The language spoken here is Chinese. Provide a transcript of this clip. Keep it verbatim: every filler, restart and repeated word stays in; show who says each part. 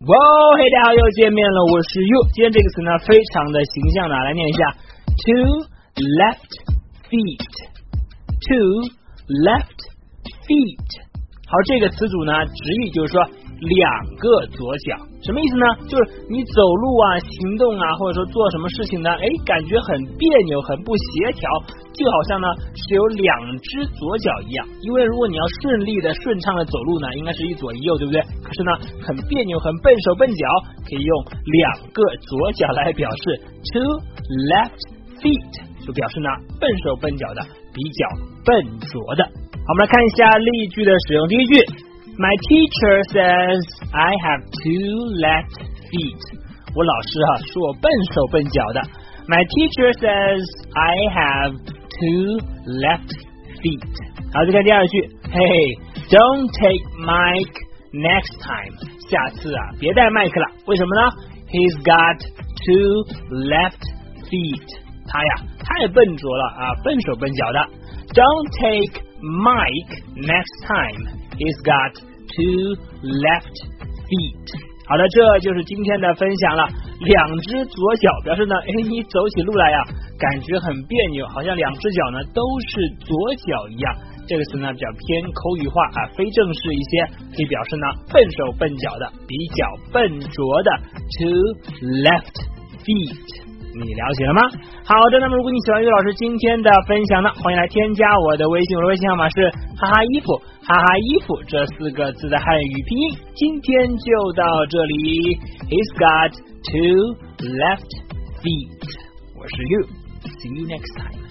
Speaker 1: 哇，嘿，大家好，又见面了，我是 you。今天这个词呢，非常的形象的，来念一下 ：two left feet，two left feet。好，这个词组呢，直译就是说两个左脚，什么意思呢？就是你走路啊、行动啊，或者说做什么事情呢，哎，感觉很别扭、很不协调，就好像呢是有两只左脚一样。因为如果你要顺利的、顺畅的走路呢，应该是一左一右，对不对？可是呢，很别扭、很笨手笨脚，可以用两个左脚来表示 two left feet， 就表示呢笨手笨脚的，比较笨拙的。好，我们来看一下例句的使用。第一句 My teacher says I have two left feet。 我老师哈、啊、说我笨手笨脚的。 My teacher says I have two left feet。 好，再看第二句 Hey, don't take Mike next time。 下次啊别带麦克了，为什么呢？ He's got two left feet。 他呀太笨拙了啊，笨手笨脚的。 Don't take Mike next time. He's got two left feet。 好的，这就是今天的分享了。两只左脚表示呢，哎，你走起路来呀，感觉很别扭，好像两只脚呢都是左脚一样。这个词呢比较偏口语化啊，非正式一些，可以表示呢笨手笨脚的，比较笨拙的 two left feet。你了解了吗？好的，那么如果你喜欢岳老师今天的分享呢，欢迎来添加我的微信，我的微信号码是哈哈衣服，哈哈衣服这四个字的汉语拼音。今天就到这里 He's got two left feet。 我是 You， See you next time。